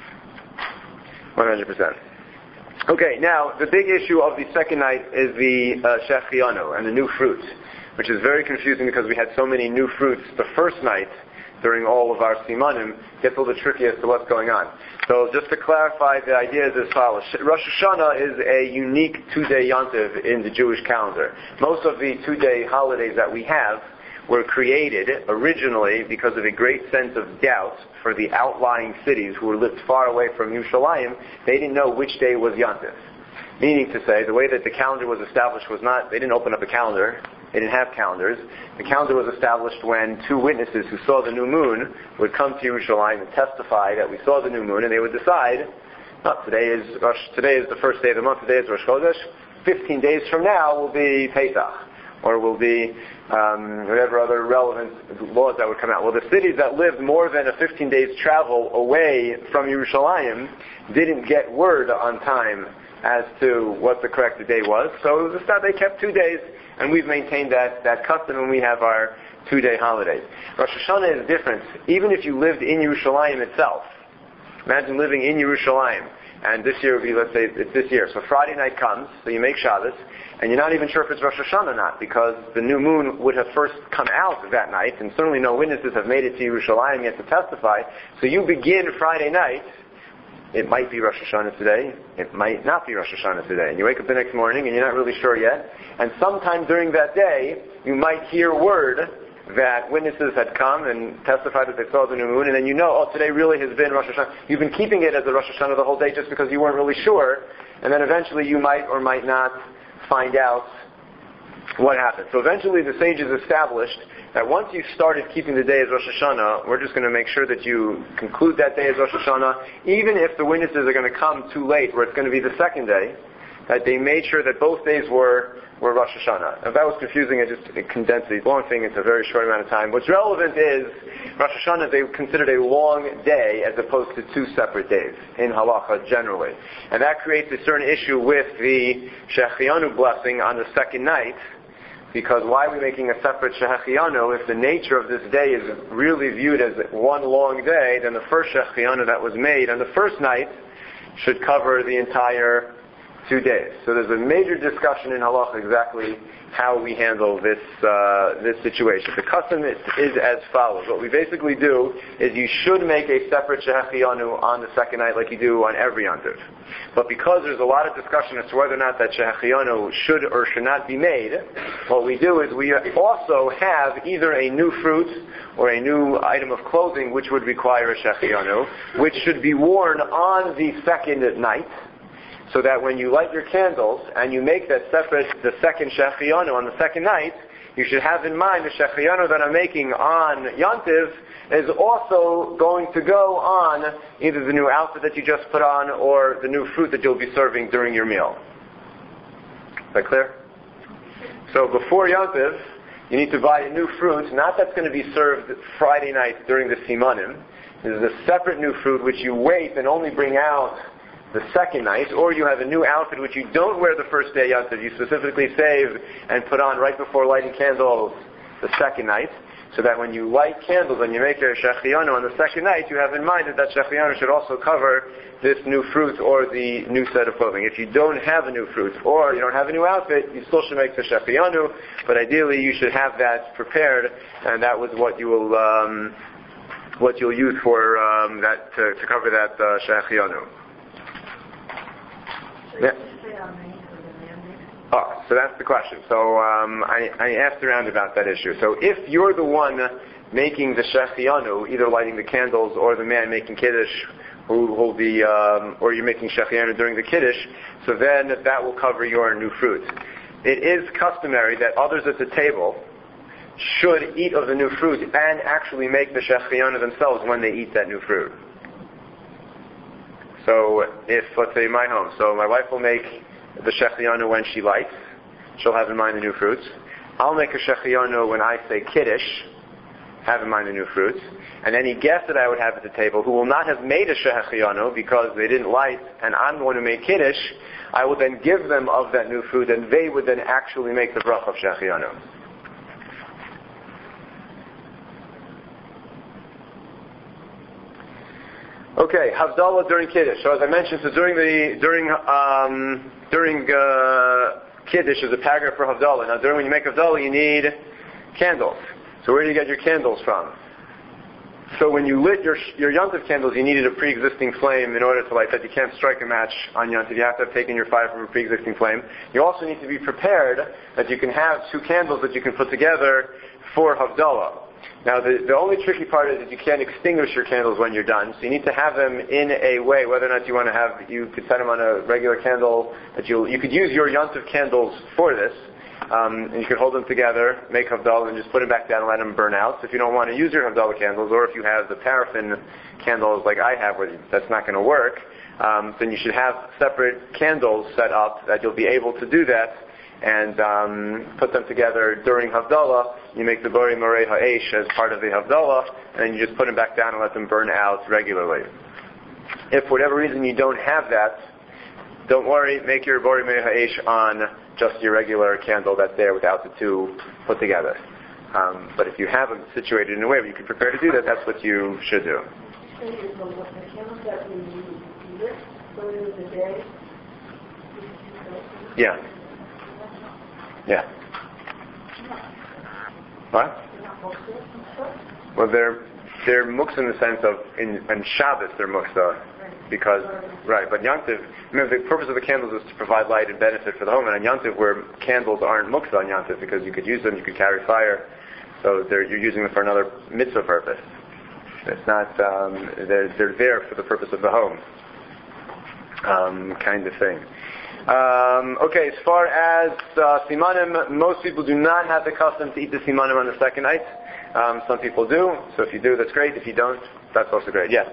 one hundred percent. Okay, now, the big issue of the second night is the uh, Shechianu and the new fruit, which is very confusing because we had so many new fruits the first night during all of our Simanim. Gets a little bit tricky as to what's going on. So just to clarify, the idea is as follows. Rosh Hashanah is a unique two-day Yontiv in the Jewish calendar. Most of the two-day holidays that we have were created originally because of a great sense of doubt for the outlying cities who were lived far away from Yerushalayim. They didn't know which day was Yontif. Meaning to say, the way that the calendar was established was not, they didn't open up a calendar, they didn't have calendars. The calendar was established when two witnesses who saw the new moon would come to Yerushalayim and testify that we saw the new moon, and they would decide, oh, today is Rosh, today is the first day of the month, today is Rosh Chodesh, fifteen days from now will be Pesach, or will be um, whatever other relevant laws that would come out. Well, the cities that lived more than a fifteen days travel away from Yerushalayim didn't get word on time as to what the correct day was. So it was that they kept two days, and we've maintained that, that custom, and we have our two-day holidays. Rosh Hashanah is different. Even if you lived in Yerushalayim itself, imagine living in Yerushalayim, and this year would be, let's say, it's this year. So Friday night comes, so you make Shabbos, and you're not even sure if it's Rosh Hashanah or not, because the new moon would have first come out that night, and certainly no witnesses have made it to Yerushalayim yet to testify. So you begin Friday night. It might be Rosh Hashanah today. It might not be Rosh Hashanah today. And you wake up the next morning, and you're not really sure yet. And sometime during that day, you might hear word that witnesses had come and testified that they saw the new moon, and then you know, oh, today really has been Rosh Hashanah. You've been keeping it as a Rosh Hashanah the whole day just because you weren't really sure, and then eventually you might or might not find out what happened. So eventually the sages established that once you started keeping the day as Rosh Hashanah, we're just going to make sure that you conclude that day as Rosh Hashanah, even if the witnesses are going to come too late, where it's going to be the second day, that they made sure that both days were, were Rosh Hashanah. If that was confusing, I just condensed the long thing into a very short amount of time. What's relevant is, Rosh Hashanah, they considered a long day as opposed to two separate days, in halacha generally. And that creates a certain issue with the Shechianu blessing on the second night, because why are we making a separate Shechianu if the nature of this day is really viewed as one long day? Then the first Shechianu that was made on the first night should cover the entire two days. So there's a major discussion in halacha exactly how we handle this uh, this situation. The custom is, is as follows. What we basically do is you should make a separate shehechiyanu on the second night like you do on every yontif. But because there's a lot of discussion as to whether or not that shehechiyanu should or should not be made, what we do is we also have either a new fruit or a new item of clothing which would require a shehechiyanu, which should be worn on the second night, so that when you light your candles and you make that separate, the second shehechiyanu on the second night, you should have in mind the shehechiyanu that I'm making on Yontiv is also going to go on either the new outfit that you just put on or the new fruit that you'll be serving during your meal. Is that clear? So before Yontiv, you need to buy a new fruit, not that's going to be served Friday night during the Simanim. This is a separate new fruit which you wait and only bring out the second night, or you have a new outfit which you don't wear the first day Yontif, you specifically save and put on right before lighting candles the second night, so that when you light candles and you make your shehechiyanu on the second night, you have in mind that that shehechiyanu should also cover this new fruit or the new set of clothing. If you don't have a new fruit or you don't have a new outfit, you still should make the shehechiyanu, but ideally you should have that prepared, and that was what you will um, what you'll use for um, that to, to cover that uh, shehechiyanu. Yeah. Oh, so that's the question. So um, I, I asked around about that issue. So if you're the one making the shehechiyanu, either lighting the candles or the man making kiddush, who will be, um, or you're making shehechiyanu during the kiddush, so then that will cover your new fruit. It is customary that others at the table should eat of the new fruit and actually make the shehechiyanu themselves when they eat that new fruit. So if, let's say, my home, so my wife will make the shehechiyanu when she lights. She'll have in mind the new fruits. I'll make a shehechiyanu when I say kiddush, have in mind the new fruits. And any guest that I would have at the table who will not have made a shehechiyanu because they didn't light and I'm the one who made kiddush, I will then give them of that new fruit and they would then actually make the bracha of shehechiyanu. Okay, Havdalah during Kiddush. So as I mentioned, so during the during um, during uh, Kiddush is a paragraph for Havdalah. Now, during when you make Havdalah, you need candles. So where do you get your candles from? So when you lit your your Yontif candles, you needed a pre-existing flame in order to light that. You can't strike a match on Yontif. You have to have taken your fire from a pre-existing flame. You also need to be prepared that you can have two candles that you can put together for Havdalah. Now, the, the only tricky part is that you can't extinguish your candles when you're done, so you need to have them in a way, whether or not you want to have, you could set them on a regular candle, that you'll, you could use your Yontif candles for this, um, and you could hold them together, make Havdalah, and just put them back down and let them burn out. So if you don't want to use your Havdalah candles, or if you have the paraffin candles like I have, where that's not going to work, um, then you should have separate candles set up that you'll be able to do that, and um, put them together during Havdalah. You make the Bori Morei Ha'esh as part of the Havdalah, and then you just put them back down and let them burn out regularly. If for whatever reason you don't have that, don't worry, make your Bori Morei Ha'esh on just your regular candle that's there without the two put together. Um, but if you have them situated in a way where you can prepare to do that, that's what you should do. Yeah. Yeah. What? Well, they're they're muksa in the sense of in, in Shabbos they're muksa because right. But Yontiv, remember the purpose of the candles is to provide light and benefit for the home. And on Yontiv, where candles aren't muksa on Yontiv because you could use them, you could carry fire, so they're, you're using them for another mitzvah purpose. It's not um, they're they're there for the purpose of the home, um, kind of thing. Um, okay, as far as uh, simanim, most people do not have the custom to eat the simanim on the second night. Um, some people do, so if you do, that's great. If you don't, that's also great. Yes?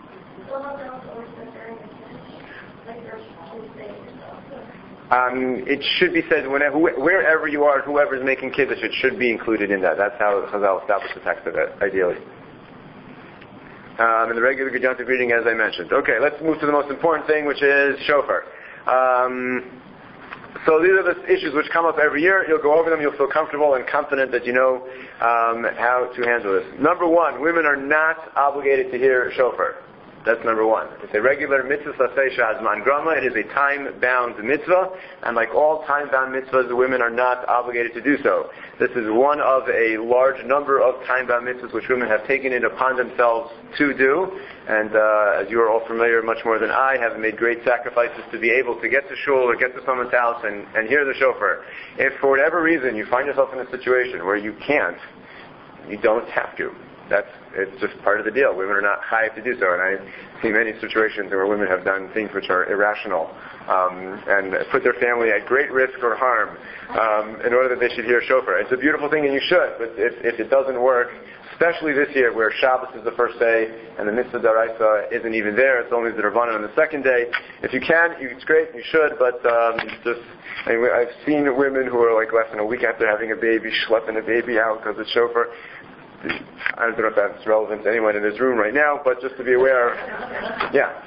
Um, it should be said whenever, wherever you are, whoever is making kiddush, it should be included in that. That's how Chazal established the text of it, ideally. Um, in the regular conjunctive reading, as I mentioned. Okay, let's move to the most important thing, which is shofar. Um, so these are the issues which come up every year. You'll go over them. You'll feel comfortable and confident that you know um, how to handle this. Number one, women are not obligated to hear shofar. That's number one. It's a regular mitzvah saseh shazman grama. It is a time-bound mitzvah, and like all time-bound mitzvahs, the women are not obligated to do so. This is one of a large number of time-bound mitzvahs which women have taken it upon themselves to do, and uh, as you are all familiar much more than I, have made great sacrifices to be able to get to shul or get to someone's house and, and hear the shofar. If for whatever reason you find yourself in a situation where you can't, you don't have to. That's, it's just part of the deal. Women are not chayav to do so, and I see many situations where women have done things which are irrational um, and put their family at great risk or harm um, in order that they should hear shofar. It's a beautiful thing, and you should, but if, if it doesn't work, especially this year where Shabbos is the first day and the mitzvah daraisa isn't even there, it's only the Rabbanan on the second day. If you can, you, it's great, you should, but um, just, I mean, I've seen women who are like less than a week after having a baby, schlepping a baby out because of shofar. I don't know if that's relevant to anyone in this room right now, but just to be aware. Yeah.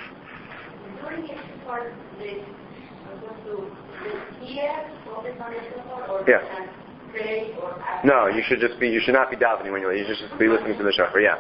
Yeah. No, you should just be. You should not be davening when you. You should just be listening to the shofar. Yeah.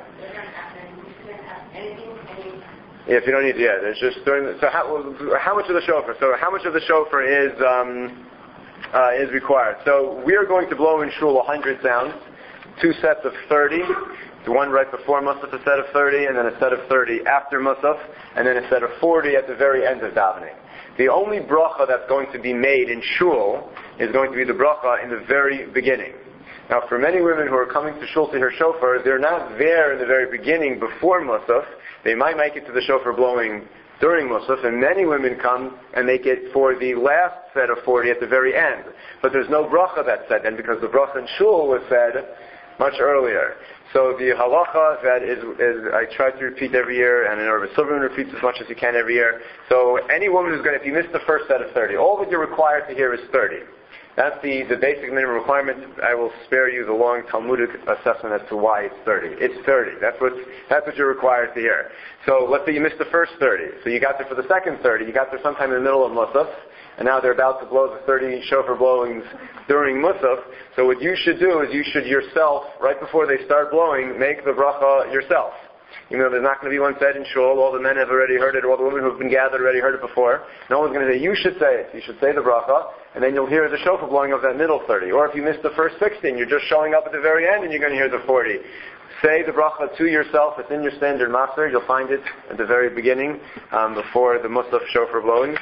Yeah, if you don't need, yeah, there's just during. The, so how, how much of the shofar? So how much of the shofar is um, uh, is required? So we are going to blow in shul a hundred sounds. Two sets of thirty, the one right before Musaf, a set of thirty, and then a set of thirty after Musaf, and then a set of forty at the very end of davening. The only bracha that's going to be made in shul is going to be the bracha in the very beginning. Now, for many women who are coming to shul to hear shofar, they're not there in the very beginning before Musaf. They might make it to the shofar blowing during Musaf, and many women come and make it for the last set of forty at the very end. But there's no bracha that's said then, because the bracha in shul was said much earlier. So the halacha that is, is I try to repeat every year, and Rabbi Silverman repeats as much as he can every year. So any woman who's going to, if you miss the first set of thirty, all that you're required to hear is thirty. That's the, the basic minimum requirement. I will spare you the long Talmudic assessment as to why it's thirty. It's thirty. That's what, that's what you're required to hear. So let's say you missed the first thirty. So you got there for the second thirty. You got there sometime in the middle of Musaf, and now they're about to blow the thirty shofar blowings during Musaf. So what you should do is you should yourself, right before they start blowing, make the bracha yourself. Even though there's not going to be one said in shul, all the men have already heard it, all the women who have been gathered already heard it before. No one's going to say, you should say it. You should say the bracha, and then you'll hear the shofar blowing of that middle thirty. Or if you missed the first sixteen, you're just showing up at the very end and you're going to hear the forty. Say the bracha to yourself. It's in your standard master. You'll find it at the very beginning, um, before the Musaf shofar blowing.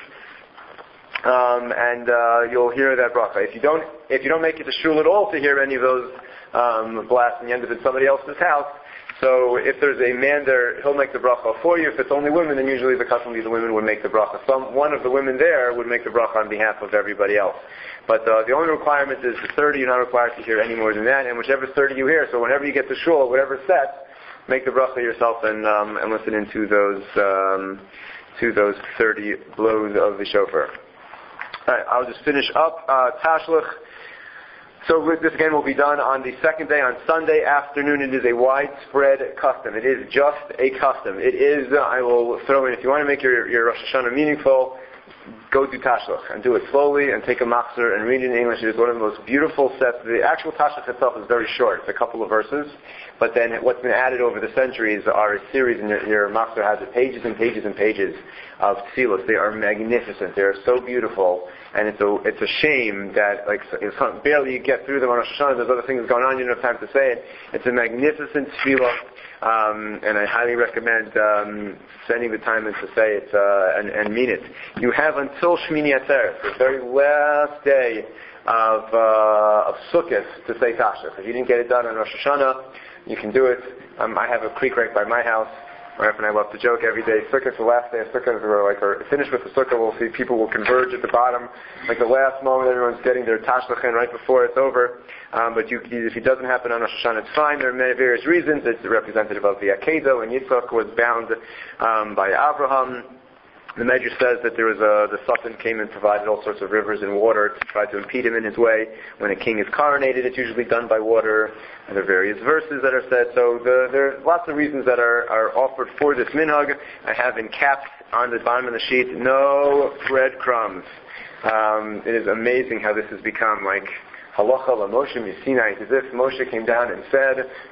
Um, and uh, you'll hear that bracha. If you don't, if you don't make it to shul at all to hear any of those um, blasts, and you end up at somebody else's house, so if there's a man there, he'll make the bracha for you. If it's only women, then usually the custom is the women would make the bracha. Some one of the women there would make the bracha on behalf of everybody else. But uh, the only requirement is the thirty. You're not required to hear any more than that. And whichever thirty you hear, so whenever you get to shul, whatever set, make the bracha yourself and um, and listen into those um, to those thirty blows of the shofar. All right, I'll just finish up. Uh, Tashlich. So this again will be done on the second day, on Sunday afternoon. It is a widespread custom. It is just a custom. It is, uh, I will throw in, if you want to make your, your Rosh Hashanah meaningful, go do Tashlich and do it slowly and take a machzor and read it in English. It is one of the most beautiful sets. The actual Tashlich itself is very short. It's a couple of verses. But then what's been added over the centuries are a series, and your, your machzor has pages and pages and pages of tefillos. They are magnificent. They are so beautiful. And it's a, it's a shame that, like, it's barely you get through them on Rosh Hashanah. There's other things going on. You don't have time to say it. It's a magnificent tefillah. Um, and I highly recommend um, spending the time and to say it uh, and, and mean it. You have until Shmini Atzeres, the very last day of uh, of Sukkot, to say Tashlich. If you didn't get it done on Rosh Hashanah, you can do it. Um, I have a creek right by my house. My wife and I love to joke every day. Sukkot's the last day of Sukkot. We're like, or finish with the Sukkah. We'll see people will converge at the bottom, like the last moment. Everyone's getting their Tashlich in right before it's over. Um, but you, if it doesn't happen on Rosh Hashanah, it's fine. There are many various reasons. It's representative of the Akedah, and Yitzchak was bound um, by Abraham. The Medrash says that there was a, the Sultan came and provided all sorts of rivers and water to try to impede him in his way. When a king is coronated, it's usually done by water, and there are various verses that are said. So the, there are lots of reasons that are, are offered for this minhag. I have in caps on the bottom of the sheet, no breadcrumbs. Um, it is amazing how this has become like halacha la Moshe Sinai, as if Moshe came down and said,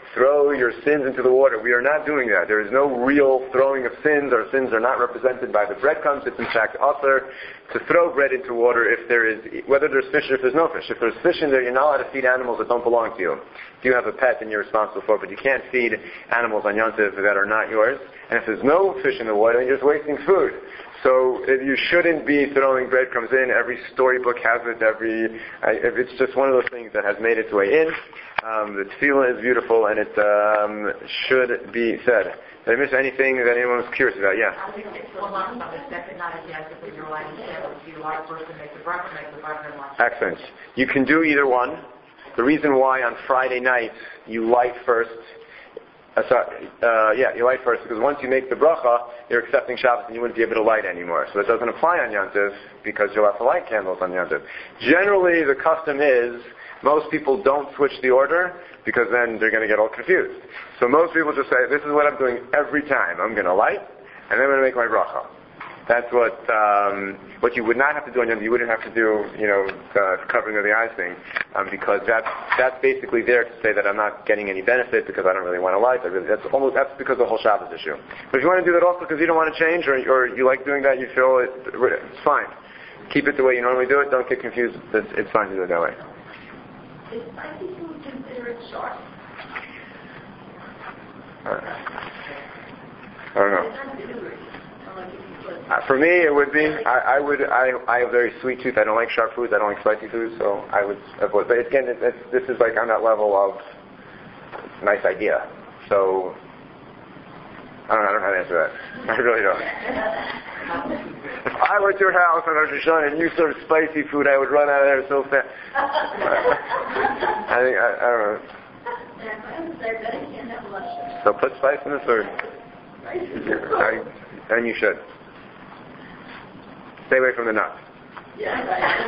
throw your sins into the water. We are not doing that. There is no real throwing of sins. Our sins are not represented by the breadcrumbs. It's in fact author to throw bread into water if there is, whether there's fish or if there's no fish. If there's fish in there, you're not allowed to feed animals that don't belong to you. If you have a pet, then you're responsible for it, but you can't feed animals on Yom Tov that are not yours. And if there's no fish in the water, then you're just wasting food. So you shouldn't be throwing breadcrumbs in. Every storybook has it. Every I, it's just one of those things that has made its way in. Um, the tefillah is beautiful, and it um, should be said. Did I miss anything that anyone was curious about? Yeah. I think it's one last on the second night of Yom Tov, you're lighting candles. You light first and make the breakfast, make the breakfast and watch. Excellent. You can do either one. The reason why on Friday night you light first. Uh, sorry, uh, yeah, you light first, because once you make the bracha, you're accepting Shabbos and you wouldn't be able to light anymore. So it doesn't apply on Yom Tov because you'll have to light candles on Yom Tov. Generally, the custom is most people don't switch the order because then they're going to get all confused. So most people just say, this is what I'm doing every time. I'm going to light and then I'm going to make my bracha. That's what um, what you would not have to do on Yom Tov. You wouldn't have to do, you know, the covering of the eyes thing, um, because that's that's basically there to say that I'm not getting any benefit because I don't really want to light. I really, that's almost that's because of the whole Shabbos issue. But if you want to do that also because you don't want to change or or you like doing that, you feel it, it's fine. Keep it the way you normally do it. Don't get confused. It's, it's fine to do it that way. Is spicy food considered sharp? Uh, I don't know. Uh, for me, it would be. I, I would. I, I have a very sweet tooth. I don't like sharp foods. I don't like spicy foods. So I would avoid. But again, it, it's, this is like on that level of nice idea. So I don't know. I don't know how to answer that. I really don't. If I were at your house on Rosh Hashanah and you served spicy food, I would run out of there so fast. I think I, I don't know. So put spice in the food. I, and you should. Stay away from the nuts. Yeah.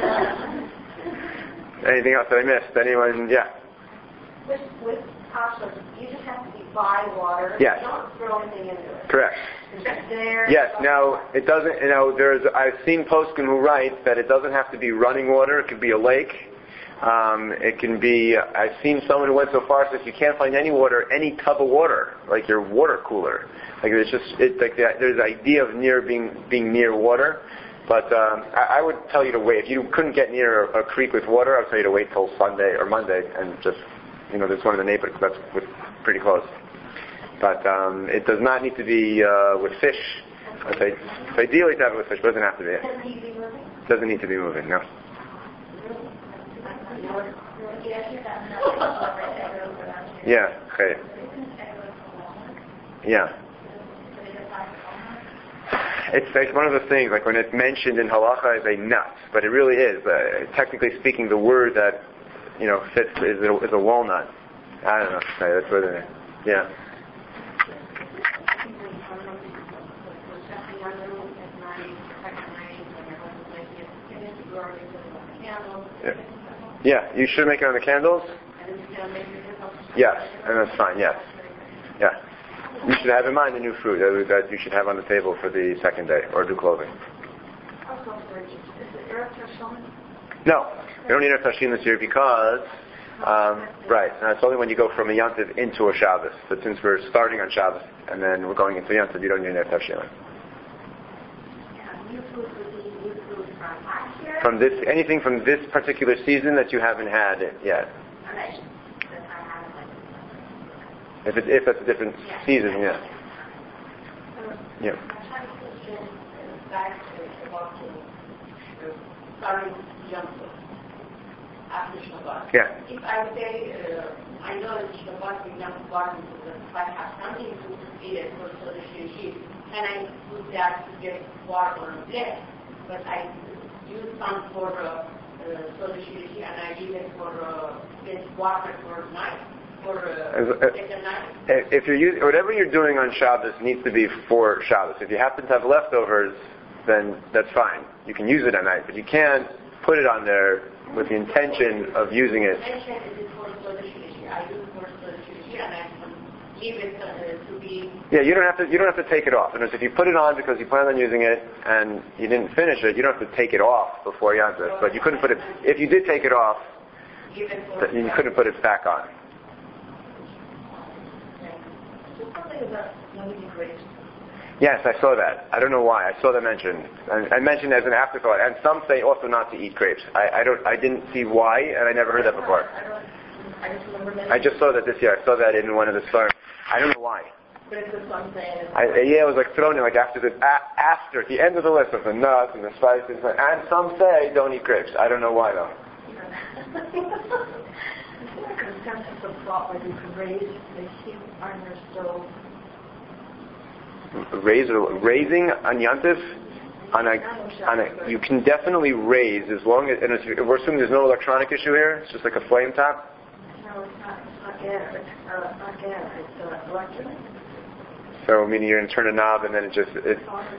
Anything else that I missed? Anyone? Yeah. With, with pasta, you just have to be by water. Yes. You don't throw anything into it. Correct. It's just there. Yes. Now it doesn't. You know, there's. I've seen poskim who write that it doesn't have to be running water. It could be a lake. Um, it can be. I've seen someone who went so far as if you can't find any water, any tub of water, like your water cooler. Like it's just. It's like the, there's the idea of near being being near water. But um, I, I would tell you to wait. If you couldn't get near a, a creek with water, I would tell you to wait till Sunday or Monday and just, you know, there's one in the neighborhood that's with, pretty close. But um, it does not need to be uh, with fish. I'd say, it's ideally to have it with fish, but it doesn't have to be. It doesn't need to be moving, no. Yeah, okay. Yeah. It's like one of those things, like when it's mentioned in halacha as a nut, but it really is. Uh, technically speaking, the word that, you know, fits is a, is a walnut. I don't know. Okay, that's what it is. Yeah. Yeah. Yeah, you should make it on the candles. Yes, and that's fine. Yes. Yeah. You should have in mind the new fruit that, that you should have on the table for the second day, or do clothing. No, we don't need a tashim this year because, um, right, and it's only when you go from a Yom Tov into a Shabbos. But since we're starting on Shabbos and then we're going into Yom Tov, you don't need a tashim. From this, anything from this particular season that you haven't had yet. If it's if it's a different season, yeah. Yeah. Yeah. If I say, uh, I know that Shabbat is not important, but if I have something to eat it for Sodesh Yeshit, and I use that to get water on the day, but I use some for uh, Sodesh Yeshit and I leave it for uh, get water for night. Or, uh, if you're using, whatever you're doing on Shabbos needs to be for Shabbos. If you happen to have leftovers, then that's fine. You can use it at night, but you can't put it on there with the intention of using it. Yeah, you don't have to. You don't have to take it off. And if you put it on because you plan on using it and you didn't finish it, you don't have to take it off before Yom Tov. But you couldn't put it. If you did take it off, you couldn't put it back on. Yes, I saw that. I don't know why. I saw that mentioned. I, I mentioned as an afterthought. And some say also not to eat grapes. I, I don't. I didn't see why, and I never heard that before. I just saw that this year. I saw that in one of the stars. I don't know why. But it's the same thing. I, yeah, it was like thrown in like after the a, after at the end of the list of the nuts and the spices, and some say don't eat grapes. I don't know why though. Consensus of thought where you can raise the heat on your stove. Raise or raising on Yantif, on a, on a, you can definitely raise as long as, and it's, we're assuming there's no electronic issue here. It's just like a flame top. No, it's not. It's not gas. It's uh, not gas. It's uh, electric. So meaning you're going to turn a knob and then it just it.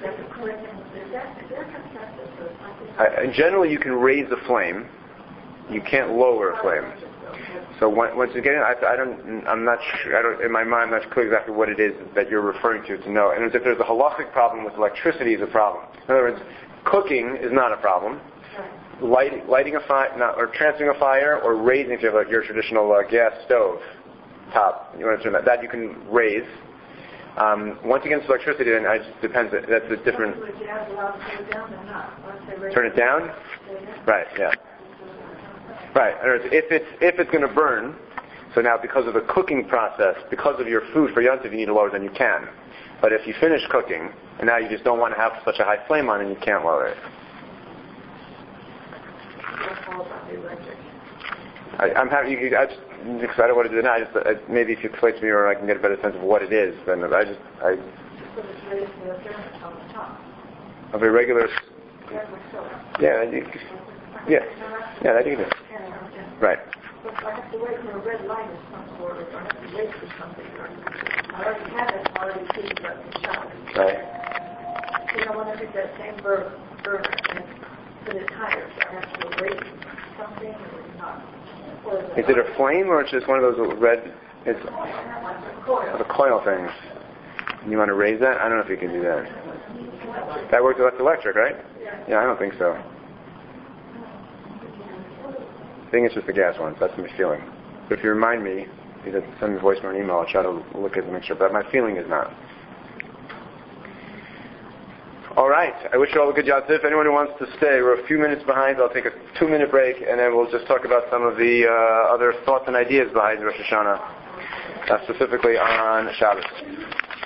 I, and generally, you can raise the flame. You can't lower a flame. So once again, I, I don't, I'm not sure, I don't, in my mind, I'm not clear exactly what it is that you're referring to to know. And if there's a halachic problem with electricity, is a problem. In other words, cooking is not a problem. Light, lighting a fire, not, or transferring a fire, or raising, if you have like your traditional uh, gas stove top, you want to turn that, that you can raise. Um, once again, it's electricity, then it just depends. That's a different. Turn it down. Right. Yeah. Right. If it's if it's going to burn, so now because of the cooking process, because of your food for Yom Tov, you need to lower, then you can. But if you finish cooking and now you just don't want to have such a high flame on it, you can't lower it. I, I'm happy. You, I just because I don't want to do it now. I just I, maybe if you explain to me, or I can get a better sense of what it is. Then I just I. Of a regular. Yeah. You, yeah. Yeah. That you can do. Right. But I have to wait for a red light of some sort, or I have to wait for something. I already have it, I already figured out the shot. Right. You know, when I get that same burner, burner and put it higher, so I have to wait for something or not. Or is, is it a flame or it's just one of those red? It's a coil. The coil things. You want to raise that? I don't know if you can do that. That works. That's electric, right? Yeah, I don't think so. I think it's just the gas ones. That's my feeling. But if you remind me, either send me a voicemail or an email, I'll try to look at it and make sure. But my feeling is not. All right. I wish you all a good job. If anyone who wants to stay, we're a few minutes behind. I'll take a two-minute break, and then we'll just talk about some of the uh, other thoughts and ideas behind Rosh Hashanah, uh, specifically on Shabbos.